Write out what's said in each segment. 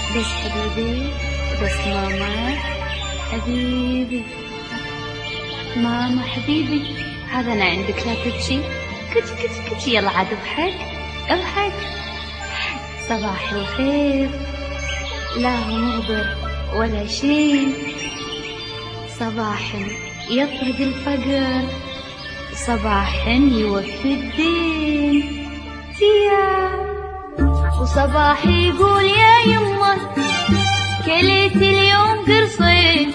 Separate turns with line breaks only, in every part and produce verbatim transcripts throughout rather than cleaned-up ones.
بس حبيبي، بس ماما حبيبي، ماما حبيبي، هذا أنا عندك لا تبكي، كت كت كت، يلا عاد اضحك اضحك. صباح الخير، لا هو مغبر ولا شي، صباح يطرد الفقر، صباح يوفي الدين تيا، وصباح يقول يا يمه كليت اليوم قرصين،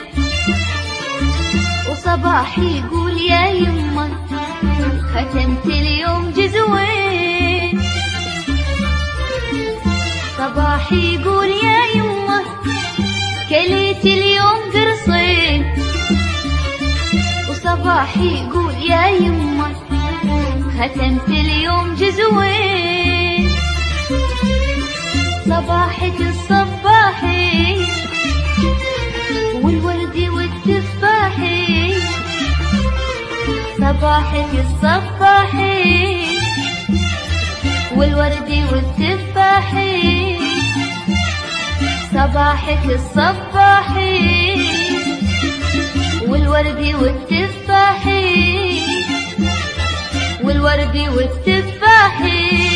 وصباح يقول يا يمه ختمت اليوم جزوين، صباح يقول يا يمه كليت اليوم قرصين، وصباح يقول يا يمه ختمت اليوم جزوين. صباحك الصباحي والوردي والتفاحي، صباحك الصباحي والوردي والتفاحي، صباحك الصباحي والوردي والتفاحي، والوردي والتفاحي.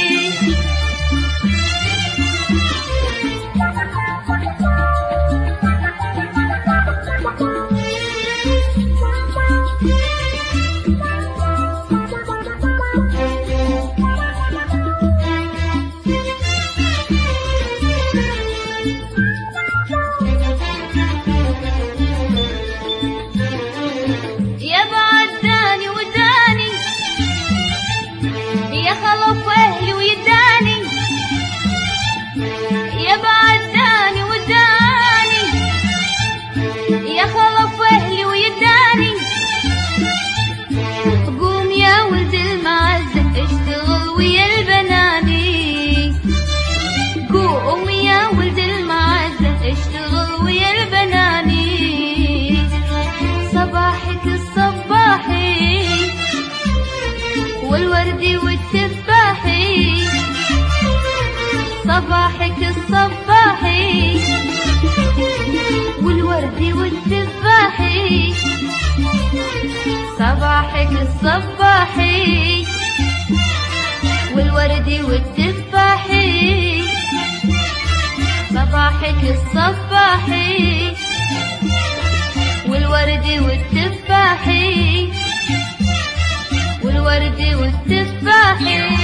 والوردي والتفاحي، صباحك الصباحي والوردي والتفاحي، صباحك الصباحي والوردي والتفاحي، صباحك الصباحي والوردي والتفاحي، والوردي والتفاحي.